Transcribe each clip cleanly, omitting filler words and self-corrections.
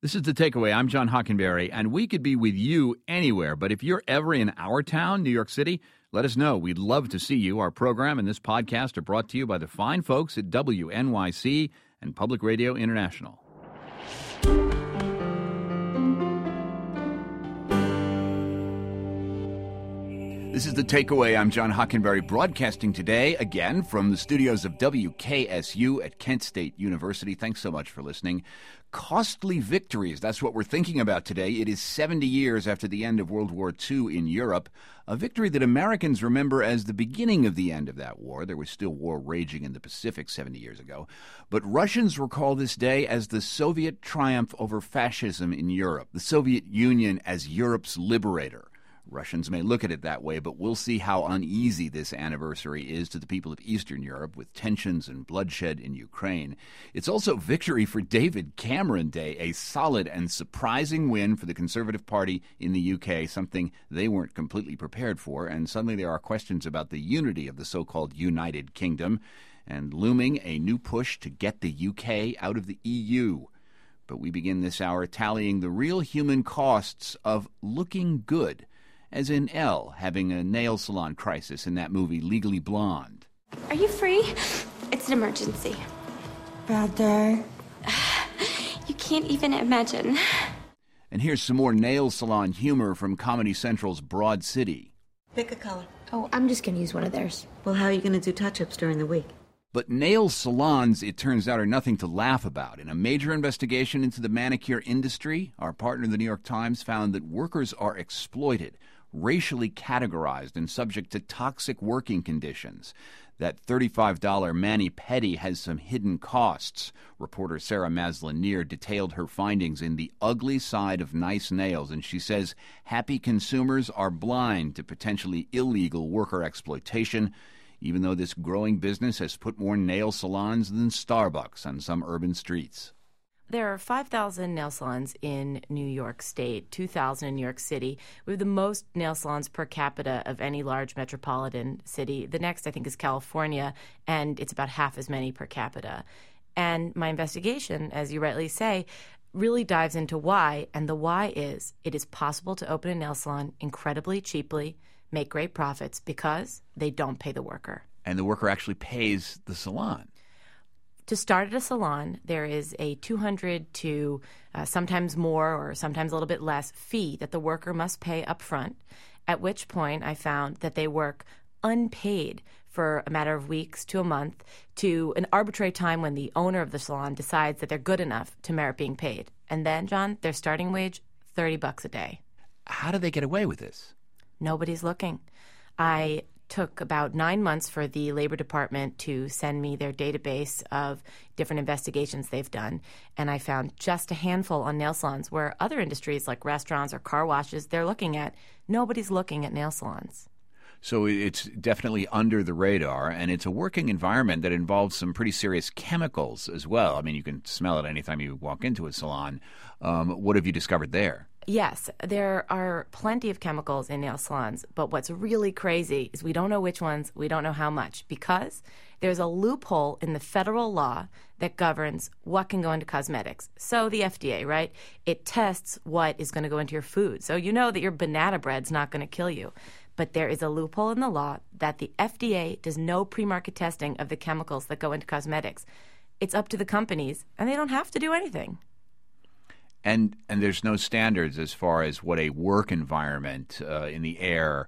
This is The Takeaway. I'm John Hockenberry, and we could be with you anywhere. But if you're ever in our town, New York City, let us know. We'd love to see you. Our program and this podcast are brought to you by the fine folks at WNYC and Public Radio International. This is The Takeaway. I'm John Hockenberry, broadcasting today, again, from the studios of WKSU at Kent State University. Thanks so much for listening. Costly victories, that's what we're thinking about today. It is 70 years after the end of World War II in Europe, a victory that Americans remember as the beginning of the end of that war. There was still war raging in the Pacific 70 years ago. But Russians recall this day as the Soviet triumph over fascism in Europe, the Soviet Union as Europe's liberator. Russians may look at it that way, but we'll see how uneasy this anniversary is to the people of Eastern Europe with tensions and bloodshed in Ukraine. It's also victory for David Cameron Day, a solid and surprising win for the Conservative Party in the UK, something they weren't completely prepared for, and suddenly there are questions about the unity of the so-called United Kingdom, and looming a new push to get the UK out of the EU. But we begin this hour tallying the real human costs of looking good, as in Elle having a nail salon crisis in that movie Legally Blonde. Are you free? It's an emergency. Bad day. You can't even imagine. And here's some more nail salon humor from Comedy Central's Broad City. Pick a color. Oh, I'm just going to use one of theirs. Well, how are you going to do touch-ups during the week? But nail salons, it turns out, are nothing to laugh about. In a major investigation into the manicure industry, our partner, the New York Times, found that workers are exploited, racially categorized, and subject to toxic working conditions. That $35 mani-pedi has some hidden costs. Reporter Sarah Maslin-Nier detailed her findings in The Ugly Side of Nice Nails, and she says happy consumers are blind to potentially illegal worker exploitation, even though this growing business has put more nail salons than Starbucks on some urban streets. There are 5,000 nail salons in New York State, 2,000 in New York City. We have the most nail salons per capita of any large metropolitan city. The next, I think, is California, and it's about half as many per capita. And my investigation, as you rightly say, really dives into why, and the why is it is possible to open a nail salon incredibly cheaply, make great profits, because they don't pay the worker. And the worker actually pays the salon. To start at a salon, there is a $200 to sometimes more or sometimes a little bit less fee that the worker must pay up front, at which point I found that they work unpaid for a matter of weeks to a month to an arbitrary time when the owner of the salon decides that they're good enough to merit being paid. And then, John, their starting wage, $30 a day. How do they get away with this? Nobody's looking. I took about 9 months for the Labor Department to send me their database of different investigations they've done, and I found just a handful on nail salons where other industries like restaurants or car washes, they're looking at. Nobody's looking at nail salons. So it's definitely under the radar, and it's a working environment that involves some pretty serious chemicals as well. I mean, you can smell it anytime you walk into a salon. What have you discovered there? Yes, there are plenty of chemicals in nail salons, but what's really crazy is we don't know which ones, we don't know how much, because there's a loophole in the federal law that governs what can go into cosmetics. So the FDA, right? It tests what is going to go into your food. So you know that your banana bread's not going to kill you. But there is a loophole in the law that the FDA does no pre-market testing of the chemicals that go into cosmetics. It's up to the companies, and they don't have to do anything. And there's no standards as far as what a work environment in the air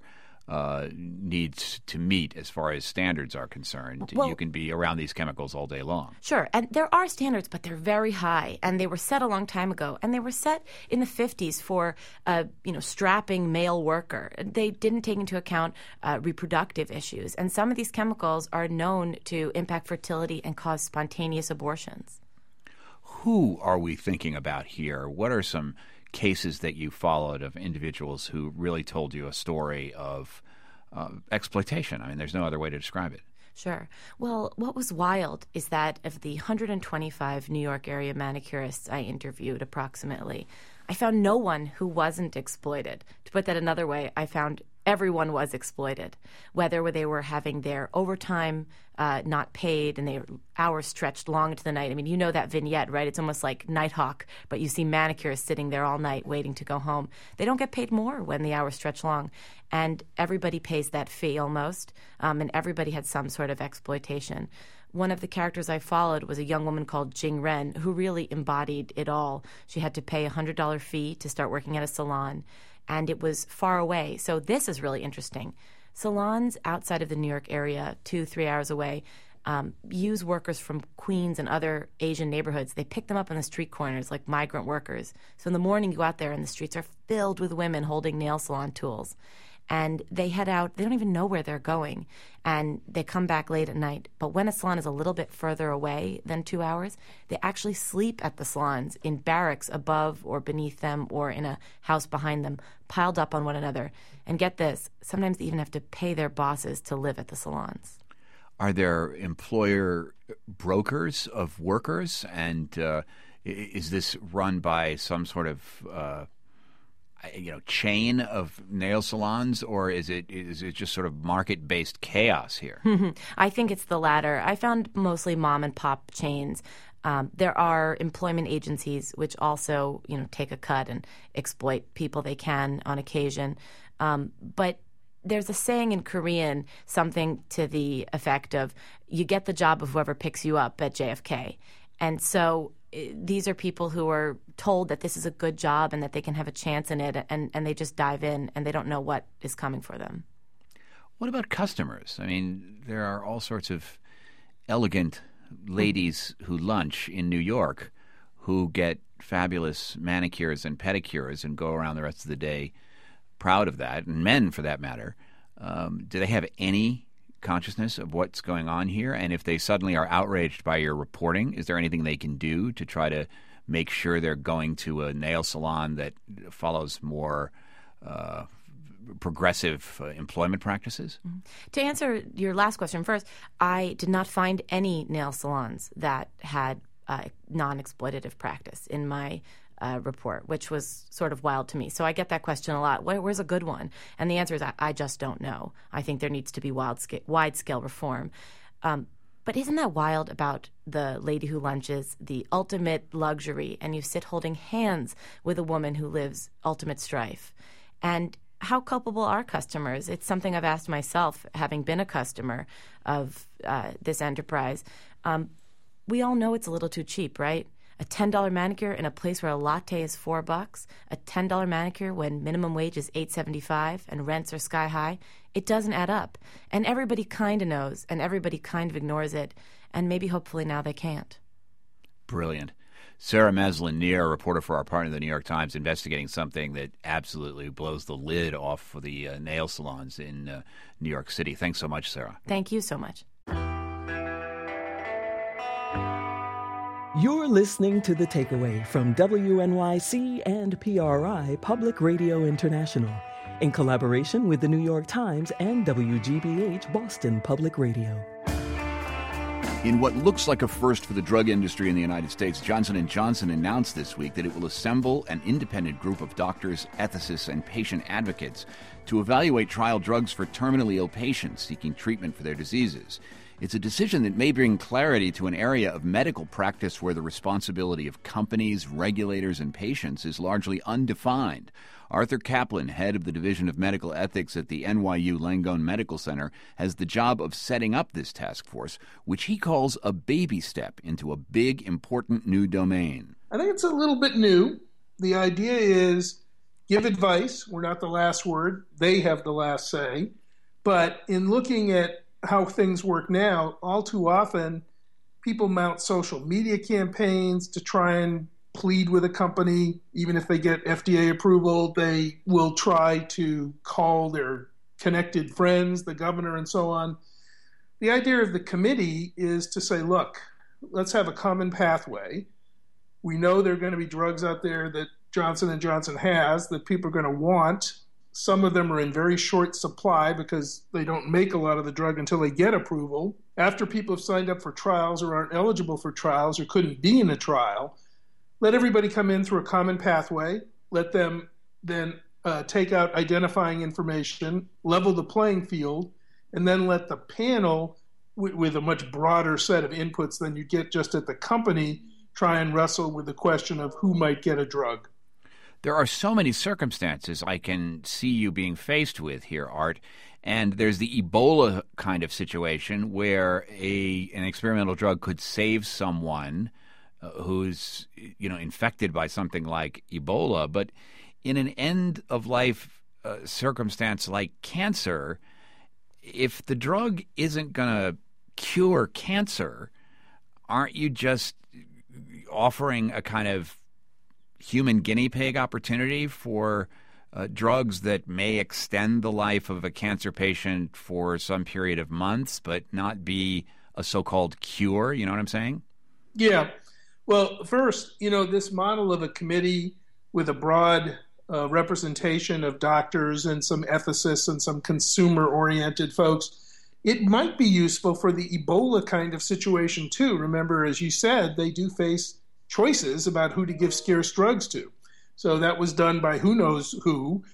needs to meet as far as standards are concerned. Well, you can be around these chemicals all day long. Sure, and there are standards, but they're very high, and they were set a long time ago, and they were set in the 50s for a strapping male worker. They didn't take into account reproductive issues, and some of these chemicals are known to impact fertility and cause spontaneous abortions. Who are we thinking about here? What are some cases that you followed of individuals who really told you a story of exploitation? I mean, there's no other way to describe it. Sure. Well, what was wild is that of the 125 New York area manicurists I interviewed approximately, I found no one who wasn't exploited. To put that another way, I found everyone was exploited, whether they were having their overtime not paid and their hours stretched long into the night. I mean, you know that vignette, right? It's almost like Nighthawk, but you see manicures sitting there all night waiting to go home. They don't get paid more when the hours stretch long. And everybody pays that fee almost, and everybody had some sort of exploitation. One of the characters I followed was a young woman called Jing Ren, who really embodied it all. She had to pay a $100 fee to start working at a salon, and it was far away. So this is really interesting. Salons outside of the New York area, 2-3 hours away, use workers from Queens and other Asian neighborhoods. They pick them up on the street corners like migrant workers. So in the morning, you go out there and the streets are filled with women holding nail salon tools. And they head out. They don't even know where they're going. And they come back late at night. But when a salon is a little bit further away than 2 hours, they actually sleep at the salons in barracks above or beneath them or in a house behind them, piled up on one another. And get this, sometimes they even have to pay their bosses to live at the salons. Are there employer brokers of workers? And is this run by some sort of chain of nail salons, or is it just sort of market-based chaos here? I think it's the latter. I found mostly mom and pop chains. There are employment agencies which also, take a cut and exploit people they can on occasion. But there's a saying in Korean, something to the effect of, you get the job of whoever picks you up at JFK. And so these are people who are told that this is a good job and that they can have a chance in it, and they just dive in and they don't know what is coming for them. What about customers? I mean, there are all sorts of elegant ladies who lunch in New York who get fabulous manicures and pedicures and go around the rest of the day proud of that, and men for that matter. Do they have any consciousness of what's going on here? And if they suddenly are outraged by your reporting, is there anything they can do to try to make sure they're going to a nail salon that follows more progressive employment practices? Mm-hmm. To answer your last question first, I did not find any nail salons that had non-exploitative practice in my report, which was sort of wild to me. So I get that question a lot. Where's a good one? And the answer is I just don't know. I think there needs to be wide-scale reform. But isn't that wild about the lady who lunches, the ultimate luxury, and you sit holding hands with a woman who lives ultimate strife? And how culpable are customers? It's something I've asked myself, having been a customer of this enterprise. We all know it's a little too cheap, right? A $10 manicure in a place where a latte is $4, a $10 manicure when minimum wage is $8.75 and rents are sky high. It doesn't add up. And everybody kind of knows, and everybody kind of ignores it. And maybe hopefully now they can't. Brilliant. Sarah Maslin-Nir, a reporter for our partner, the New York Times, investigating something that absolutely blows the lid off for the nail salons in New York City. Thanks so much, Sarah. Thank you so much. You're listening to The Takeaway from WNYC and PRI Public Radio International in collaboration with the New York Times and WGBH Boston Public Radio. In what looks like a first for the drug industry in the United States, Johnson & Johnson announced this week that it will assemble an independent group of doctors, ethicists, and patient advocates to evaluate trial drugs for terminally ill patients seeking treatment for their diseases. It's a decision that may bring clarity to an area of medical practice where the responsibility of companies, regulators, and patients is largely undefined. Arthur Kaplan, head of the Division of Medical Ethics at the NYU Langone Medical Center, has the job of setting up this task force, which he calls a baby step into a big, important new domain. I think it's a little bit new. The idea is give advice. We're not the last word. They have the last say. But in looking at how things work now, all too often people mount social media campaigns to try and plead with a company. Even if they get FDA approval, they will try to call their connected friends, the governor, and so on. The idea of the committee is to say, look, let's have a common pathway. We know there are going to be drugs out there that Johnson & Johnson has that people are going to want. Some of them are in very short supply because they don't make a lot of the drug until they get approval. After people have signed up for trials or aren't eligible for trials or couldn't be in a trial, let everybody come in through a common pathway. Let them then take out identifying information, level the playing field, and then let the panel, with a much broader set of inputs than you get just at the company, try and wrestle with the question of who might get a drug. There are so many circumstances I can see you being faced with here, Art. And there's the Ebola kind of situation where an experimental drug could save someone who's infected by something like Ebola. But in an end-of-life circumstance like cancer, if the drug isn't going to cure cancer, aren't you just offering a kind of human guinea pig opportunity for drugs that may extend the life of a cancer patient for some period of months, but not be a so-called cure? You know what I'm saying? Yeah. Well, first, this model of a committee with a broad representation of doctors and some ethicists and some consumer-oriented folks, it might be useful for the Ebola kind of situation too. Remember, as you said, they do face choices about who to give scarce drugs to. So that was done by who knows who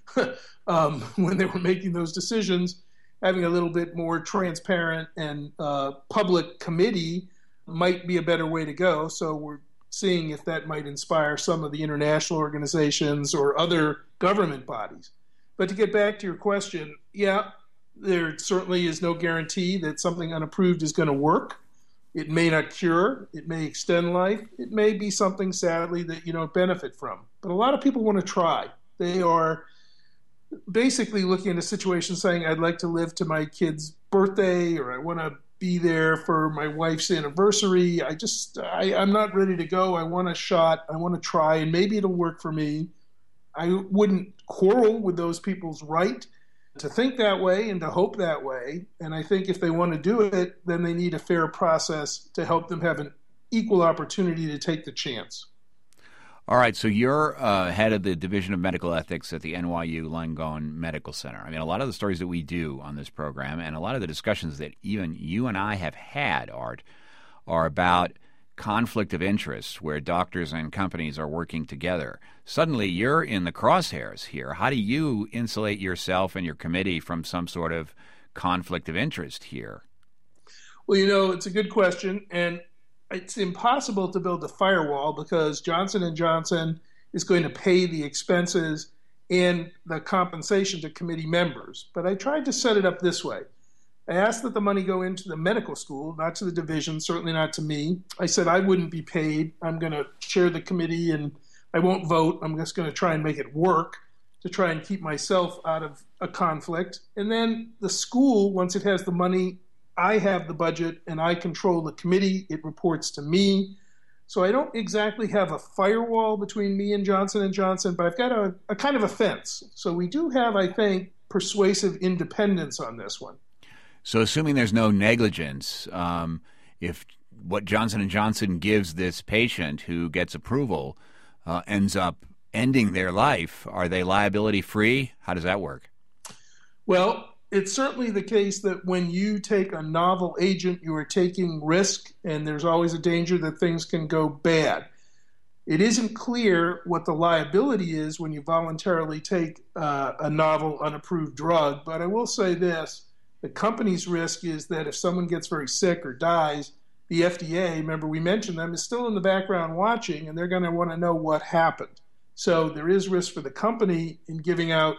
when they were making those decisions. Having a little bit more transparent and public committee might be a better way to go. So we're seeing if that might inspire some of the international organizations or other government bodies. But to get back to your question, yeah, there certainly is no guarantee that something unapproved is going to work. It may not cure. It may extend life. It may be something, sadly, that you don't benefit from. But a lot of people want to try. They are basically looking at a situation saying, I'd like to live to my kid's birthday, or I want to be there for my wife's anniversary. I'm not ready to go. I want a shot. I want to try, and maybe it'll work for me. I wouldn't quarrel with those people's right to think that way and to hope that way. And I think if they want to do it, then they need a fair process to help them have an equal opportunity to take the chance. All right, so you're head of the Division of Medical Ethics at the NYU Langone Medical Center. I mean, a lot of the stories that we do on this program and a lot of the discussions that even you and I have had, Art, are about conflict of interest where doctors and companies are working together. Suddenly, you're in the crosshairs here. How do you insulate yourself and your committee from some sort of conflict of interest here? Well, it's a good question, and it's impossible to build a firewall because Johnson & Johnson is going to pay the expenses and the compensation to committee members. But I tried to set it up this way. I asked that the money go into the medical school, not to the division, certainly not to me. I said I wouldn't be paid. I'm going to chair the committee and I won't vote. I'm just going to try and make it work to try and keep myself out of a conflict. And then the school, once it has the money, I have the budget and I control the committee. It reports to me. So I don't exactly have a firewall between me and Johnson & Johnson, but I've got a kind of a fence. So we do have, I think, persuasive independence on this one. So assuming there's no negligence, if what Johnson & Johnson gives this patient who gets approval ends up ending their life, are they liability free? How does that work? Well, it's certainly the case that when you take a novel agent, you are taking risk, and there's always a danger that things can go bad. It isn't clear what the liability is when you voluntarily take a novel, unapproved drug, but I will say this. The company's risk is that if someone gets very sick or dies, the FDA, remember we mentioned them, is still in the background watching, and they're going to want to know what happened. So there is risk for the company in giving out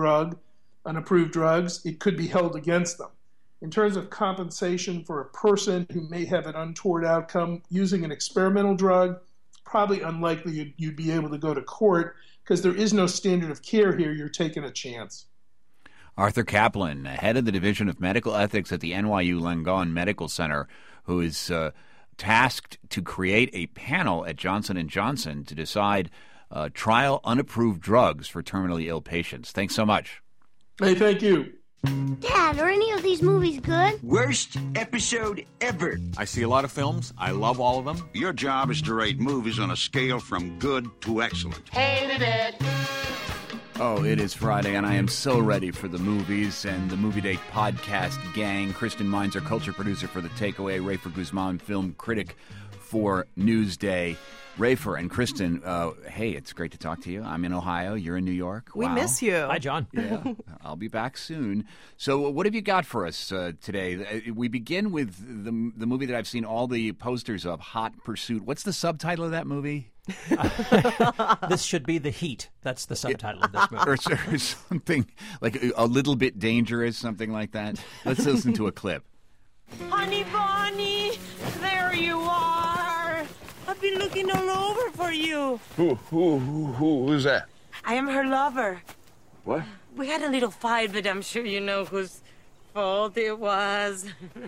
unapproved drugs. It could be held against them. In terms of compensation for a person who may have an untoward outcome using an experimental drug, probably unlikely you'd be able to go to court because there is no standard of care here. You're taking a chance. Arthur Caplan, head of the Division of Medical Ethics at the NYU Langone Medical Center, who is tasked to create a panel at Johnson & Johnson to decide trial unapproved drugs for terminally ill patients. Thanks so much. Hey, thank you. Dad, are any of these movies good? Worst episode ever. I see a lot of films. I love all of them. Your job is to rate movies on a scale from good to excellent. Hated it. Oh, it is Friday, and I am so ready for the movies and the Movie Date podcast gang. Kristen Mines, our culture producer for The Takeaway, Rafer Guzman, film critic for Newsday. Rafer and Kristen, hey, it's great to talk to you. I'm in Ohio. You're in New York. We miss you. Hi, John. Yeah, I'll be back soon. So what have you got for us today? We begin with the movie that I've seen all the posters of, Hot Pursuit. What's the subtitle of that movie? This should be The Heat. That's the subtitle of this movie. or something like A Little Bit Dangerous, something like that. Let's listen to a clip. Honey Bonnie, there you are. I've been looking all over for you. Who's that? I am her lover. What? We had a little fight, but I'm sure you know whose fault it was.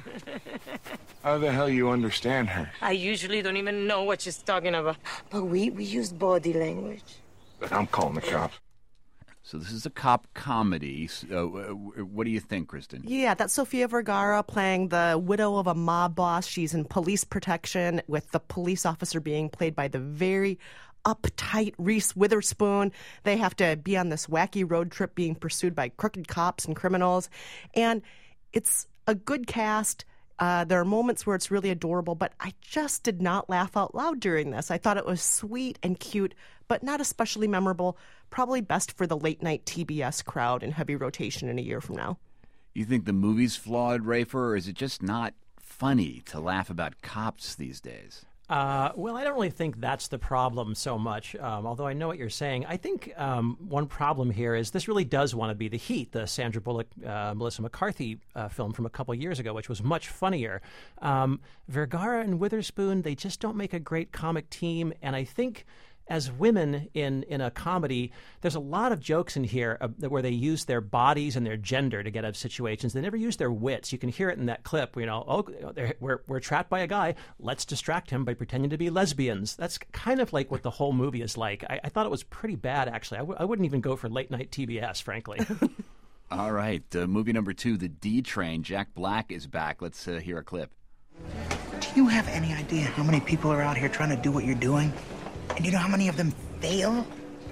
How the hell you understand her? I usually don't even know what she's talking about. But we use body language. But I'm calling the cops. So this is a cop comedy. What do you think, Kristen? Yeah, that's Sofia Vergara playing the widow of a mob boss. She's in police protection with the police officer being played by the very uptight Reese Witherspoon. They have to be on this wacky road trip being pursued by crooked cops and criminals. And it's a good cast. There are moments where it's really adorable, but I just did not laugh out loud during this. I thought it was sweet and cute, but not especially memorable. Probably best for the late-night TBS crowd in heavy rotation in a year from now. You think the movie's flawed, Rafer, or is it just not funny to laugh about cops these days? Well, I don't really think that's the problem so much, although I know what you're saying. I think one problem here is this really does want to be The Heat, the Sandra Bullock, Melissa McCarthy film from a couple years ago, which was much funnier. Vergara and Witherspoon, they just don't make a great comic team, and I think as women in a comedy, there's a lot of jokes in here where they use their bodies and their gender to get out of situations. They never use their wits. You can hear it in that clip. We're trapped by a guy. Let's distract him by pretending to be lesbians. That's kind of like what the whole movie is like. I thought it was pretty bad, actually. I wouldn't even go for late-night TBS, frankly. All right. Movie number 2, The D Train. Jack Black is back. Let's hear a clip. Do you have any idea how many people are out here trying to do what you're doing? And you know how many of them fail?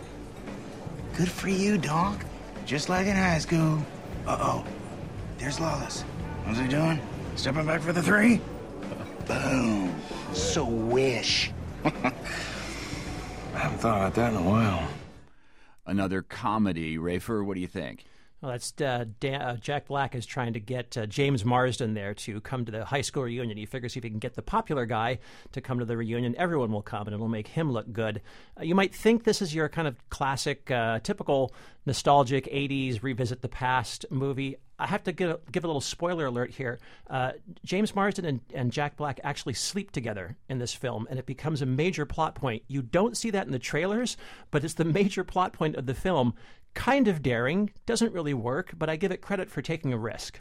Good for you, dog. Just like in high school. Uh-oh. There's Lawless. What's he doing? Stepping back for the 3? Boom. Swish. I haven't thought about that in a while. Another comedy. Rafer, what do you think? Well, that's Jack Black is trying to get James Marsden there to come to the high school reunion. He figures if he can get the popular guy to come to the reunion, everyone will come, and it'll make him look good. You might think this is your kind of classic, typical nostalgic 80s revisit the past movie. I have to give a little spoiler alert here. James Marsden and Jack Black actually sleep together in this film, and it becomes a major plot point. You don't see that in the trailers, but it's the major plot point of the film. Kind of daring, doesn't really work, but I give it credit for taking a risk.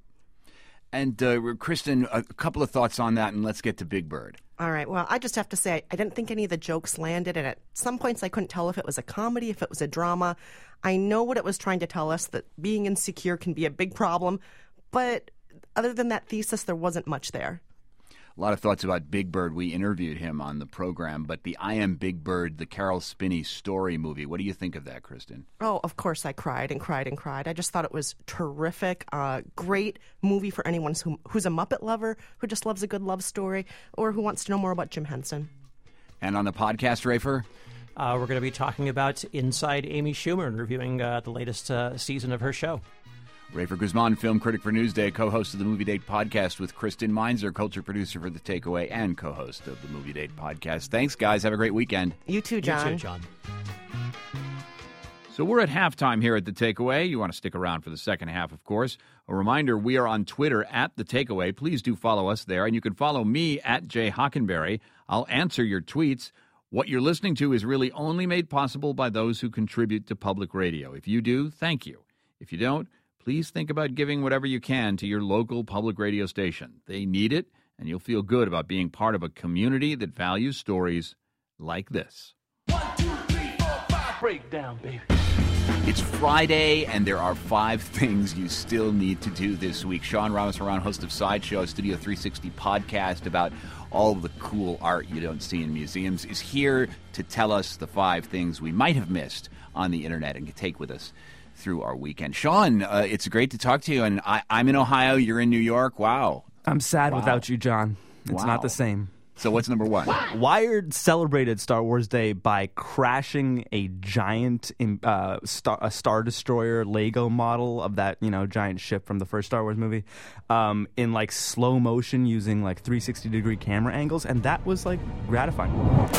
And Kristen, a couple of thoughts on that, and let's get to Big Bird. All right. Well, I just have to say, I didn't think any of the jokes landed, and at some points I couldn't tell if it was a comedy, if it was a drama. I know what it was trying to tell us, that being insecure can be a big problem, but other than that thesis, there wasn't much there. A lot of thoughts about Big Bird. We interviewed him on the program, but the I Am Big Bird, the Carol Spinney story movie, what do you think of that, Kristen? Oh, of course I cried and cried and cried. I just thought it was terrific. Great movie for anyone who's a Muppet lover, who just loves a good love story, or who wants to know more about Jim Henson. And on the podcast, Rafer? We're going to be talking about Inside Amy Schumer and reviewing the latest season of her show. Rafer Guzman, film critic for Newsday, co-host of the Movie Date podcast with Kristen Meinzer, culture producer for The Takeaway and co-host of the Movie Date podcast. Thanks, guys. Have a great weekend. You too, John. You too, John. So we're at halftime here at The Takeaway. You want to stick around for the second half, of course. A reminder, we are on Twitter at The Takeaway. Please do follow us there. And you can follow me at Jay Hockenberry. I'll answer your tweets. What you're listening to is really only made possible by those who contribute to public radio. If you do, thank you. If you don't, please think about giving whatever you can to your local public radio station. They need it, and you'll feel good about being part of a community that values stories like this. 1, 2, 3, 4, 5. Breakdown, baby. It's Friday, and there are 5 things you still need to do this week. Sean Ramasaran, host of Sideshow, Studio 360 podcast about all of the cool art you don't see in museums, is here to tell us the 5 things we might have missed on the internet and can take with us through our weekend. Sean, it's great to talk to you, and I'm in Ohio, you're in New York. Wow. I'm sad without you, John. It's not the same. So what's number 1? Wired celebrated Star Wars Day by crashing a giant Star Destroyer Lego model of that, giant ship from the first Star Wars movie in like slow motion using like 360-degree camera angles, and that was like gratifying.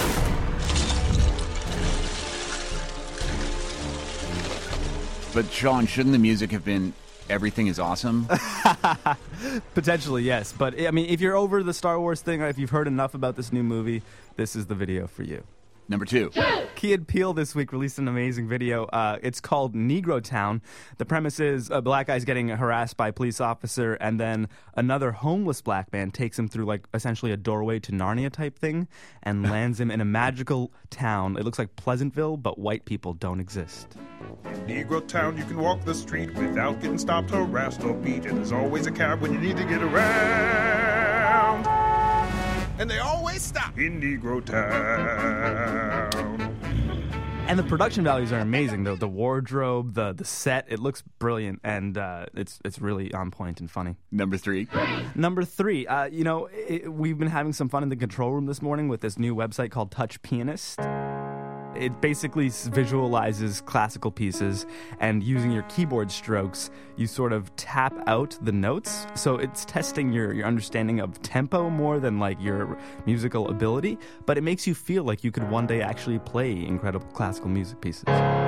But Sean, shouldn't the music have been Everything is Awesome? Potentially, yes. But, I mean, if you're over the Star Wars thing, or if you've heard enough about this new movie, this is the video for you. Number 2. Key and Peele this week released an amazing video. It's called Negro Town. The premise is a black guy's getting harassed by a police officer, and then another homeless black man takes him through, like, essentially a doorway to Narnia type thing and lands him in a magical town. It looks like Pleasantville, but white people don't exist. In Negro Town, you can walk the street without getting stopped, harassed, or beat. And there's always a cab when you need to get around. And they always stop in Negro Town. And the production values are amazing, though. The wardrobe, the set, it looks brilliant, and it's really on point and funny. Number 3. Number 3, we've been having some fun in the control room this morning with this new website called Touch Pianist. It basically visualizes classical pieces, and using your keyboard strokes, you sort of tap out the notes. So it's testing your understanding of tempo more than like your musical ability, but it makes you feel like you could one day actually play incredible classical music pieces.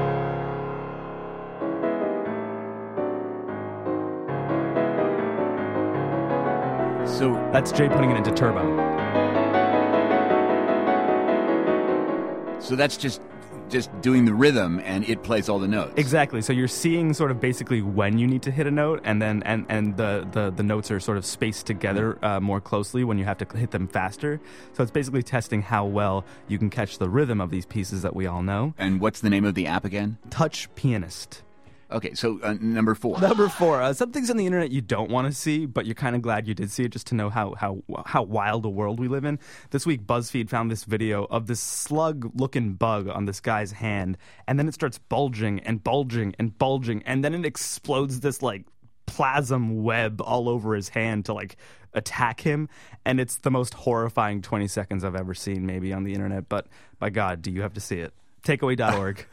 So that's Jay putting it into turbo. So that's just doing the rhythm, and it plays all the notes. Exactly. So you're seeing sort of basically when you need to hit a note, and then and the notes are sort of spaced together more closely when you have to hit them faster. So it's basically testing how well you can catch the rhythm of these pieces that we all know. And what's the name of the app again? Touch Pianist. Okay, so number 4. Number 4, some things on the internet you don't want to see, but you're kind of glad you did see it just to know how wild a world we live in. This week, BuzzFeed found this video of this slug-looking bug on this guy's hand, and then it starts bulging and bulging and bulging, and then it explodes this, like, plasm web all over his hand to, like, attack him, and it's the most horrifying 20 seconds I've ever seen maybe on the internet, but by God, do you have to see it. Takeaway.org.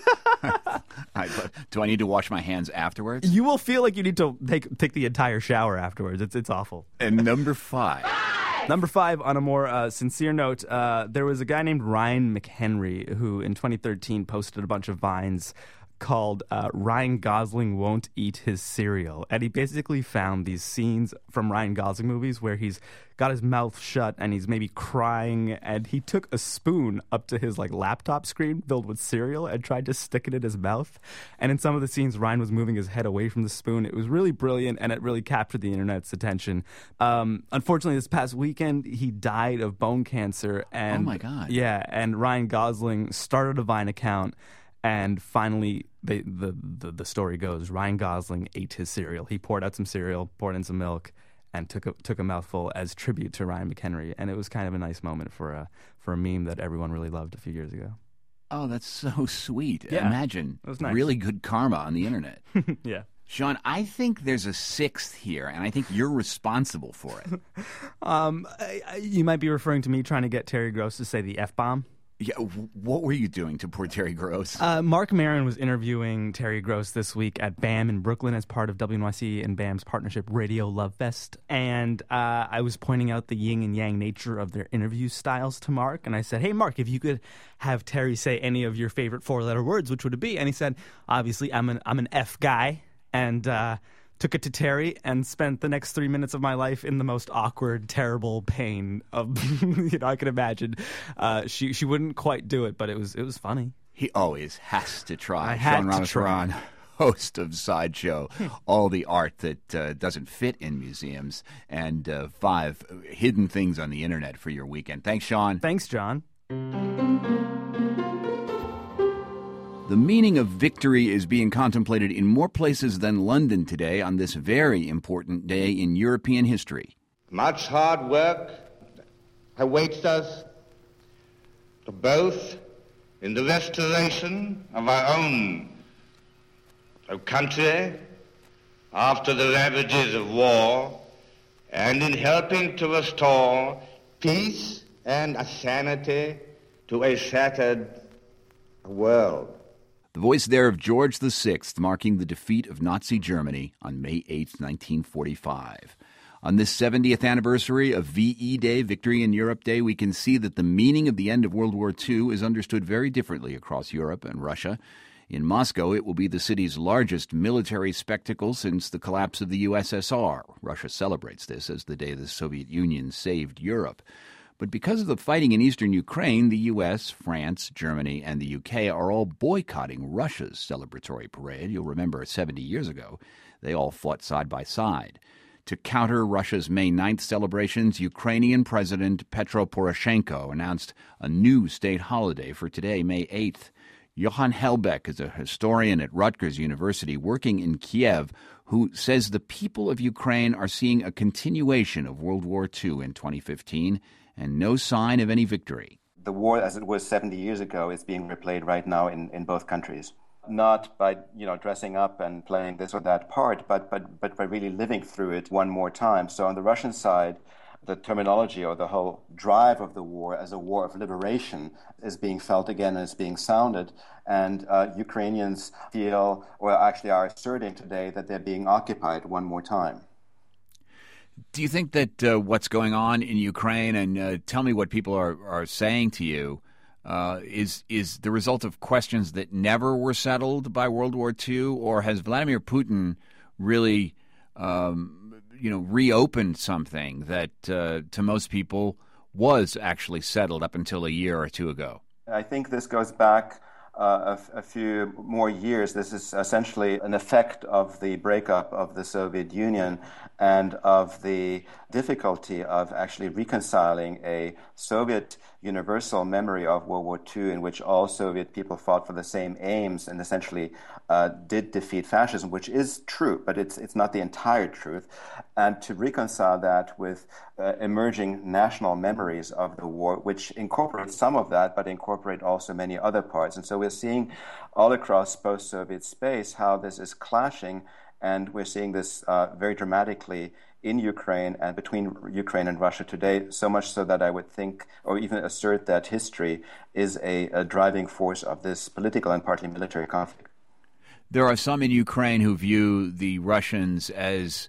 Do I need to wash my hands afterwards? You will feel like you need to take the entire shower afterwards. It's awful. And number 5. Number 5, on a more sincere note, there was a guy named Ryan McHenry who in 2013 posted a bunch of vines called Ryan Gosling Won't Eat His Cereal. And he basically found these scenes from Ryan Gosling movies where he's got his mouth shut and he's maybe crying, and he took a spoon up to his like laptop screen filled with cereal and tried to stick it in his mouth. And in some of the scenes, Ryan was moving his head away from the spoon. It was really brilliant, and it really captured the internet's attention. Unfortunately, this past weekend, he died of bone cancer. And, oh my God. Yeah, and Ryan Gosling started a Vine account. And finally, the story goes, Ryan Gosling ate his cereal. He poured out some cereal, poured in some milk, and took a mouthful as tribute to Ryan McHenry. And it was kind of a nice moment for a meme that everyone really loved a few years ago. Oh, that's so sweet. Yeah, imagine. That was nice. Really good karma on the internet. Yeah. Sean, I think there's a 6th here, and I think you're responsible for it. You might be referring to me trying to get Terry Gross to say the F-bomb. Yeah, what were you doing to poor Terry Gross? Mark Maron was interviewing Terry Gross this week at BAM in Brooklyn as part of WNYC and BAM's partnership Radio Love Fest. And I was pointing out the yin and yang nature of their interview styles to Mark. And I said, hey, Mark, if you could have Terry say any of your favorite 4-letter words, which would it be? And he said, obviously, I'm an F guy. And took it to Terry and spent the next 3 minutes of my life in the most awkward, terrible pain of I can imagine. She wouldn't quite do it, but it was funny. He always has to try. I had Sean to Rameswaran, try. host of Sideshow, all the art that doesn't fit in museums, and 5 hidden things on the internet for your weekend. Thanks, Sean. Thanks, John. The meaning of victory is being contemplated in more places than London today on this very important day in European history. Much hard work awaits us both in the restoration of our own country after the ravages of war, and in helping to restore peace and a sanity to a shattered world. The voice there of George VI, marking the defeat of Nazi Germany on May 8, 1945. On this 70th anniversary of VE Day, Victory in Europe Day, we can see that the meaning of the end of World War II is understood very differently across Europe and Russia. In Moscow, it will be the city's largest military spectacle since the collapse of the USSR. Russia celebrates this as the day the Soviet Union saved Europe. But because of the fighting in eastern Ukraine, the U.S., France, Germany, and the U.K. are all boycotting Russia's celebratory parade. You'll remember 70 years ago, they all fought side by side. To counter Russia's May 9th celebrations, Ukrainian President Petro Poroshenko announced a new state holiday for today, May 8th. Johan Helbeck is a historian at Rutgers University working in Kiev who says the people of Ukraine are seeing a continuation of World War II in 2015 and no sign of any victory. The war, as it was 70 years ago, is being replayed right now in both countries. Not by dressing up and playing this or that part, but by really living through it one more time. So on the Russian side, the terminology or the whole drive of the war as a war of liberation is being felt again and is being sounded. And Ukrainians feel, or actually are asserting today, that they're being occupied one more time. Do you think that what's going on in Ukraine, and tell me what people are saying to you, is the result of questions that never were settled by World War II, or has Vladimir Putin really, reopened something that to most people was actually settled up until a year or two ago? I think this goes back a few more years. This is essentially an effect of the breakup of the Soviet Union and of the difficulty of actually reconciling a Soviet universal memory of World War II in which all Soviet people fought for the same aims and essentially did defeat fascism, which is true, but it's not the entire truth. And to reconcile that with emerging national memories of the war, which incorporate some of that, but incorporate also many other parts. And so we're seeing all across post-Soviet space how this is clashing, and we're seeing this very dramatically in Ukraine and between Ukraine and Russia today, so much so that I would think or even assert that history is a driving force of this political and partly military conflict. There are some in Ukraine who view the Russians as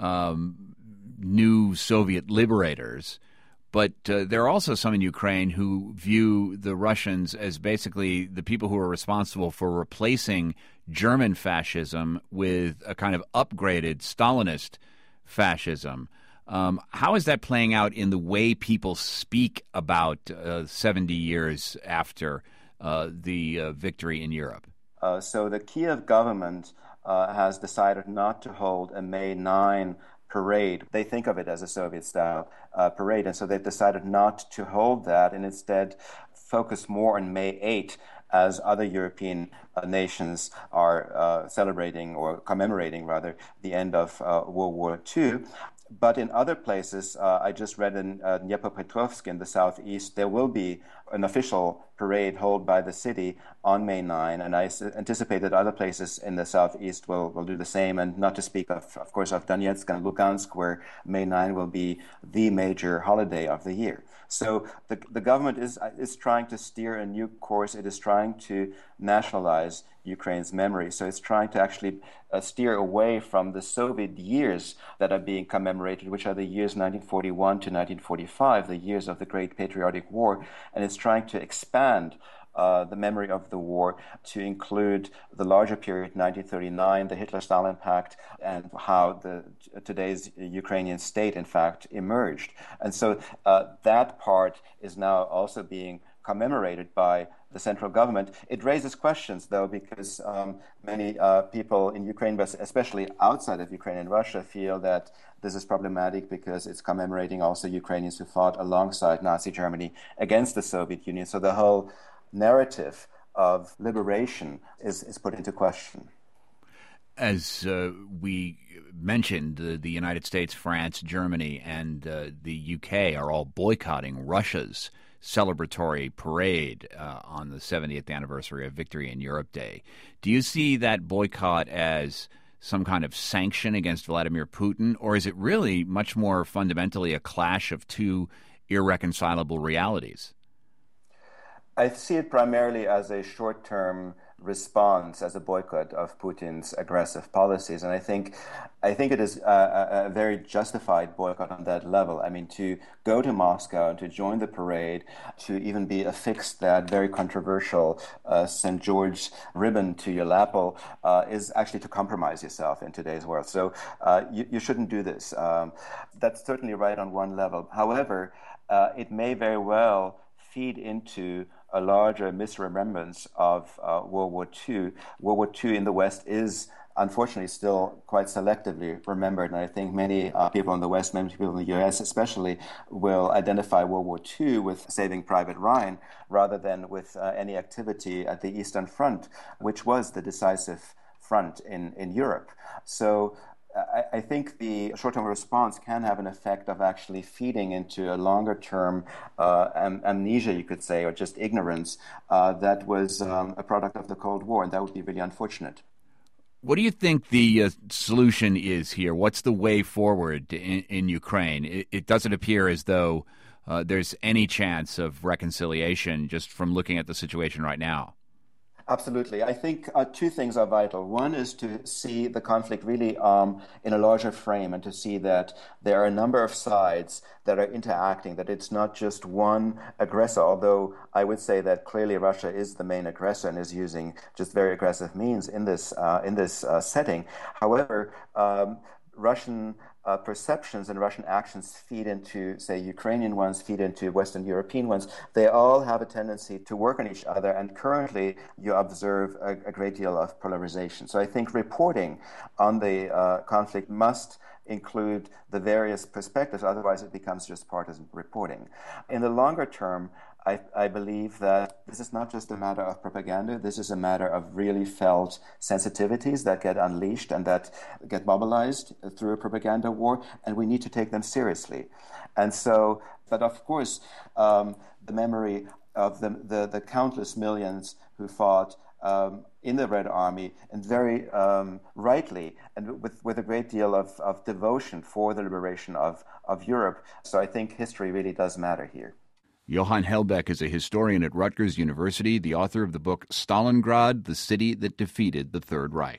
new Soviet liberators, but there are also some in Ukraine who view the Russians as basically the people who are responsible for replacing German fascism with a kind of upgraded Stalinist fascism. How is that playing out in the way people speak about 70 years after the victory in Europe? So the Kiev government has decided not to hold a May 9 parade. They think of it as a Soviet-style parade, and so they've decided not to hold that and instead focus more on May 8 as other European nations are celebrating or commemorating, rather, the end of World War II. But in other places, I just read in Dnepropetrovsk in the southeast, there will be an official parade held by the city on May 9, and I anticipate that other places in the southeast will do the same, and not to speak of course, of Donetsk and Lugansk, where May 9 will be the major holiday of the year. So the government is trying to steer a new course. It is trying to nationalize Ukraine's memory. So it's trying to actually steer away from the Soviet years that are being commemorated, which are the years 1941 to 1945, the years of the Great Patriotic War. And it's trying to expand the memory of the war to include the larger period, 1939, the Hitler-Stalin Pact, and how today's Ukrainian state, in fact, emerged. And so that part is now also being commemorated by the central government. It raises questions, though, because many people in Ukraine, but especially outside of Ukraine and Russia, feel that this is problematic because it's commemorating also Ukrainians who fought alongside Nazi Germany against the Soviet Union. So the whole narrative of liberation is put into question. As we mentioned, the United States, France, Germany, and the UK are all boycotting Russia's celebratory parade on the 70th anniversary of Victory in Europe Day. Do you see that boycott as some kind of sanction against Vladimir Putin, or is it really much more fundamentally a clash of two irreconcilable realities? I see it primarily as a short-term response, as a boycott of Putin's aggressive policies, and I think it is a very justified boycott on that level. I mean, to go to Moscow and to join the parade, to even be affixed that very controversial St. George ribbon to your lapel is actually to compromise yourself in today's world. So you shouldn't do this. That's certainly right on one level. However, it may very well feed into a larger misremembrance of World War II. World War II in the West is unfortunately still quite selectively remembered, and I think many people in the West, many people in the US especially, will identify World War II with Saving Private Ryan rather than with any activity at the Eastern Front, which was the decisive front in Europe. So I think the short-term response can have an effect of actually feeding into a longer-term amnesia, you could say, or just ignorance that was a product of the Cold War, and that would be really unfortunate. What do you think the solution is here? What's the way forward in Ukraine? It doesn't appear as though there's any chance of reconciliation just from looking at the situation right now. Absolutely. I think two things are vital. One is to see the conflict really in a larger frame and to see that there are a number of sides that are interacting, that it's not just one aggressor, although I would say that clearly Russia is the main aggressor and is using just very aggressive means in this setting. However, Russian perceptions and Russian actions feed into, say, Ukrainian ones, feed into Western European ones. They all have a tendency to work on each other, and currently you observe a great deal of polarization. So I think reporting on the conflict must include the various perspectives, otherwise it becomes just partisan reporting. In the longer term, I believe that this is not just a matter of propaganda. This is a matter of really felt sensitivities that get unleashed and that get mobilized through a propaganda war, and we need to take them seriously. And so, but of course, the memory of the countless millions who fought in the Red Army, and very rightly, and with a great deal of devotion for the liberation of Europe. So I think history really does matter here. Johann Helbeck is a historian at Rutgers University, the author of the book Stalingrad, the City That Defeated the Third Reich.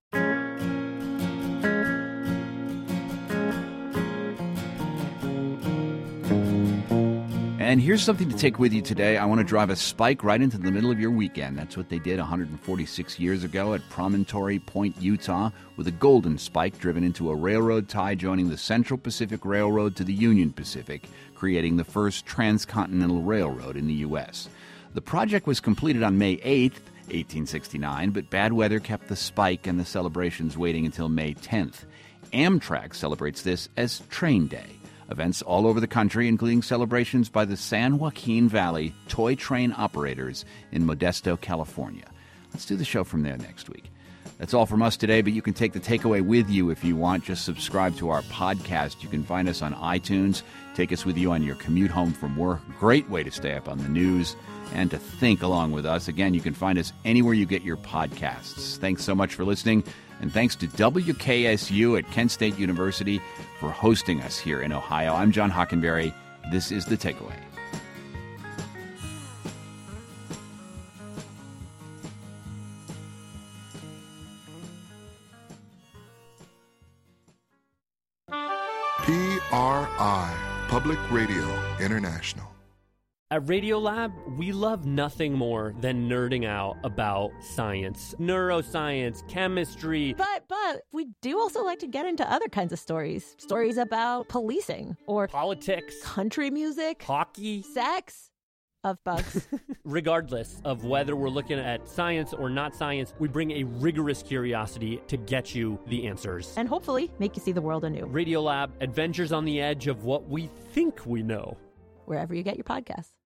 And here's something to take with you today. I want to drive a spike right into the middle of your weekend. That's what they did 146 years ago at Promontory Point, Utah, with a golden spike driven into a railroad tie joining the Central Pacific Railroad to the Union Pacific, creating the first transcontinental railroad in the U.S. The project was completed on May 8th, 1869, but bad weather kept the spike and the celebrations waiting until May 10th. Amtrak celebrates this as Train Day. Events all over the country, including celebrations by the San Joaquin Valley toy train operators in Modesto, California. Let's do the show from there next week. That's all from us today, but you can take the takeaway with you if you want. Just subscribe to our podcast. You can find us on iTunes. Take us with you on your commute home from work. Great way to stay up on the news and to think along with us. Again, you can find us anywhere you get your podcasts. Thanks so much for listening. And thanks to WKSU at Kent State University for hosting us here in Ohio. I'm John Hockenberry. This is The Takeaway. PRI, Public Radio International. At Radiolab, we love nothing more than nerding out about science, neuroscience, chemistry. But we do also like to get into other kinds of stories. Stories about policing or politics, country music, hockey, sex, of bugs. Regardless of whether we're looking at science or not science, we bring a rigorous curiosity to get you the answers. And hopefully make you see the world anew. Radiolab, adventures on the edge of what we think we know. Wherever you get your podcasts.